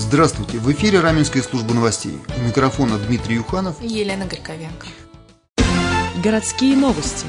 Здравствуйте! В эфире Раменская служба новостей. У микрофона Дмитрий Юханов и Елена Горьковенко. Городские новости.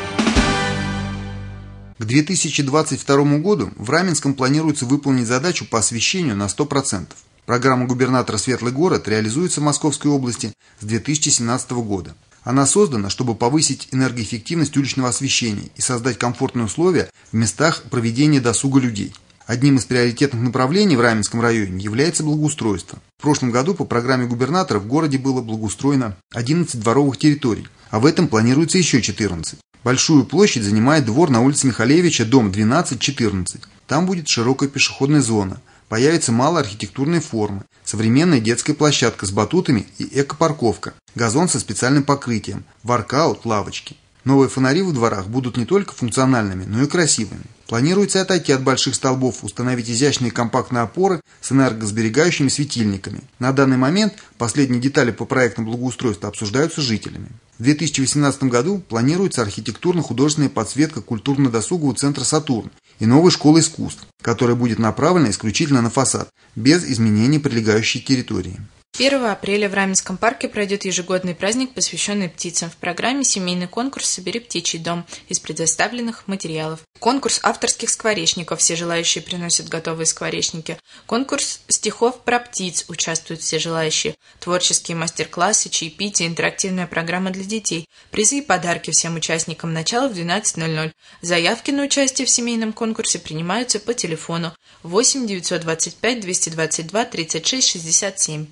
К 2022 году в Раменском планируется выполнить задачу по освещению на 100%. Программа губернатора «Светлый город» реализуется в Московской области с 2017 года. Она создана, чтобы повысить энергоэффективность уличного освещения и создать комфортные условия в местах проведения досуга людей. Одним из приоритетных направлений в Раменском районе является благоустройство. В прошлом году по программе губернатора в городе было благоустроено 11 дворовых территорий, а в этом планируется еще 14. Большую площадь занимает двор на улице Михалевича, дом 12-14. Там будет широкая пешеходная зона, появится малая архитектурная форма, современная детская площадка с батутами и экопарковка, газон со специальным покрытием, воркаут, лавочки. Новые фонари в дворах будут не только функциональными, но и красивыми. Планируется отойти от больших столбов, установить изящные компактные опоры с энергосберегающими светильниками. На данный момент последние детали по проектам благоустройства обсуждаются с жителями. В 2018 году планируется архитектурно-художественная подсветка культурно-досугового центра «Сатурн» и новой школы искусств, которая будет направлена исключительно на фасад, без изменений прилегающей территории. 1 апреля в Раменском парке пройдет ежегодный праздник, посвященный птицам. В программе семейный конкурс «Собери птичий дом» из предоставленных материалов. Конкурс авторских скворечников, все желающие приносят готовые скворечники. Конкурс стихов про птиц, участвуют все желающие. Творческие мастер-классы, чаепитие, интерактивная программа для детей. Призы и подарки всем участникам. Начало в 12:00. Заявки на участие в семейном конкурсе принимаются по телефону 8 925 222 36 67.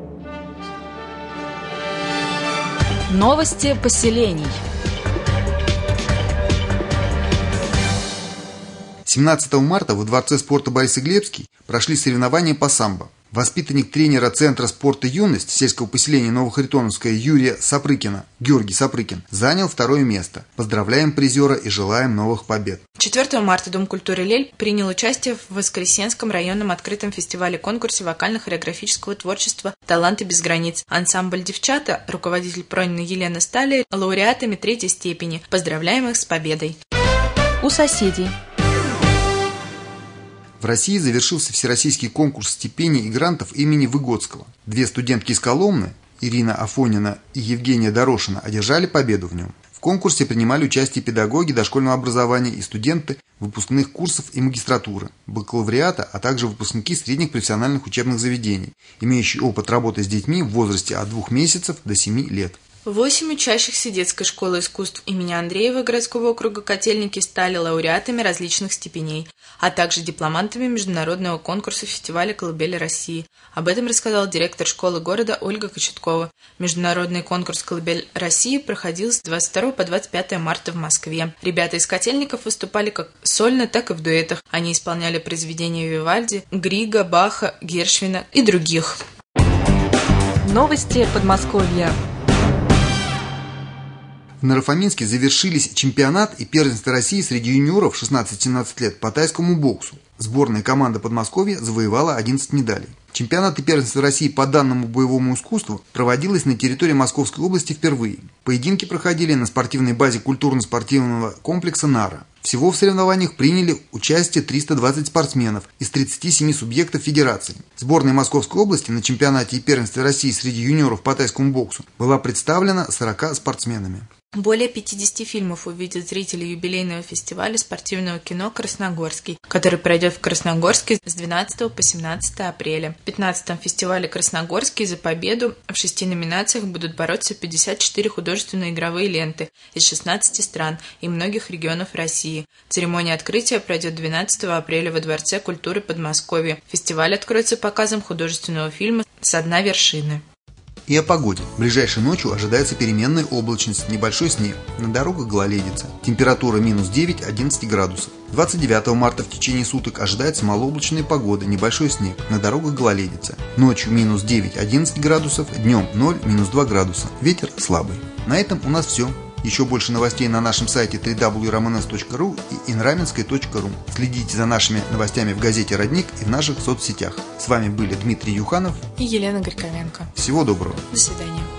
Новости поселений. 17 марта во Дворце спорта Борисоглебский прошли соревнования по самбо. Воспитанник тренера Центра спорта «Юность» сельского поселения Новохаритоновское Георгий Сапрыкин занял второе место. Поздравляем призера и желаем новых побед. 4 марта Дом культуры «Лель» принял участие в Воскресенском районном открытом фестивале-конкурсе вокально-хореографического творчества «Таланты без границ». Ансамбль «Девчата», руководитель Пронина Елена стали лауреатами 3-й степени. Поздравляем их с победой. У соседей. В России завершился всероссийский конкурс стипендий и грантов имени Выгодского. 2 студентки из Коломны, Ирина Афонина и Евгения Дорошина, одержали победу в нем. В конкурсе принимали участие педагоги дошкольного образования и студенты выпускных курсов и магистратуры, бакалавриата, а также выпускники средних профессиональных учебных заведений, имеющие опыт работы с детьми в возрасте от 2 месяцев до 7 лет. 8 учащихся детской школы искусств имени Андреева городского округа Котельники стали лауреатами различных степеней, а также дипломантами международного конкурса фестиваля «Колыбель России». Об этом рассказала директор школы города Ольга Кочеткова. Международный конкурс «Колыбель России» проходил с 22 по 25 марта в Москве. Ребята из Котельников выступали как сольно, так и в дуэтах. Они исполняли произведения Вивальди, Грига, Баха, Гершвина и других. Новости Подмосковья. В Наро-Фоминске завершились чемпионат и первенство России среди юниоров 16-17 лет по тайскому боксу. Сборная команда Подмосковья завоевала 11 медалей. Чемпионат и первенство России по данному боевому искусству проводилось на территории Московской области впервые. Поединки проходили на спортивной базе культурно-спортивного комплекса «Нара». Всего в соревнованиях приняли участие 320 спортсменов из 37 субъектов федерации. Сборная Московской области на чемпионате и первенстве России среди юниоров по тайскому боксу была представлена 40 спортсменами. Более 50 фильмов увидят зрители юбилейного фестиваля спортивного кино «Красногорский», который пройдет в Красногорске с 12 по 17 апреля. В 15-м фестивале «Красногорский» за победу в 6 номинациях будут бороться 54 художественные игровые ленты из 16 стран и многих регионов России. Церемония открытия пройдет 12 апреля во Дворце культуры Подмосковья. Фестиваль откроется показом художественного фильма «Со дна вершины». И о погоде. Ближайшей ночью ожидается переменная облачность, небольшой снег. На дорогах гололедица. Температура минус 9-11 градусов. 29 марта в течение суток ожидается малооблачная погода, небольшой снег. На дорогах гололедица. Ночью минус 9-11 градусов, днем 0, минус 2 градуса. Ветер слабый. На этом у нас все. Еще больше новостей на нашем сайте www.rmns.ru и inramenskaya.ru. Следите за нашими новостями в газете «Родник» и в наших соцсетях. С вами были Дмитрий Юханов и Елена Горьковенко. Всего доброго. До свидания.